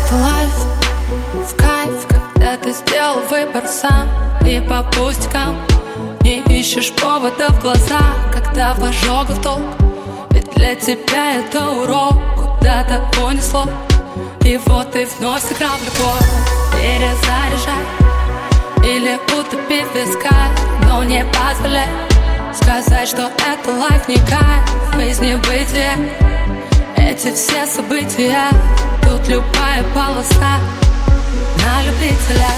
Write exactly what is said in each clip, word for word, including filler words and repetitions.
Это лайф, в кайф, когда ты сделал выбор сам. И по пустякам не ищешь повода в глаза, когда в ожогах толк. Ведь для тебя это урок, куда-то понесло. И вот ты вновь сыграл в любовь. Перезаряжай или утопи в висках, но не позволяй сказать, что это лайф не кайф из небытия. Эти все события, тут любая полоса на любителя.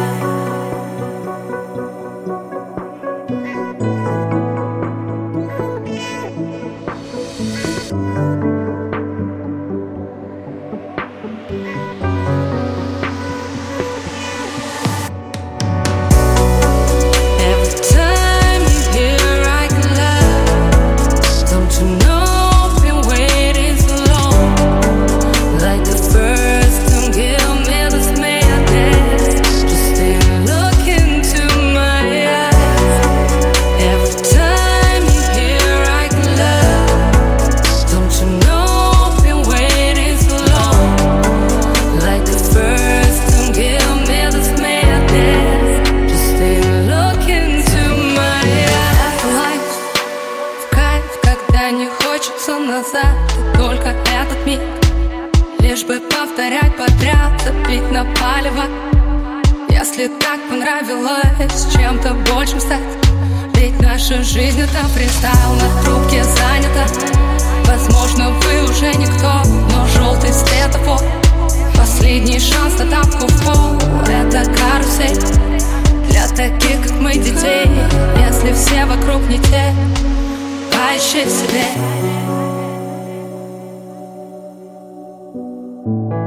Не хочется назад, только этот миг, лишь бы повторять подряд, забить на палево. Если так понравилось чем-то большим стать, ведь наша жизнь это фристайл, на трубке занята. Возможно, вы уже никто, но желтый светофор, последний шанс на тапку в пол. Это карусель для таких, как мы, детей. Если все вокруг не те, поищи в себе.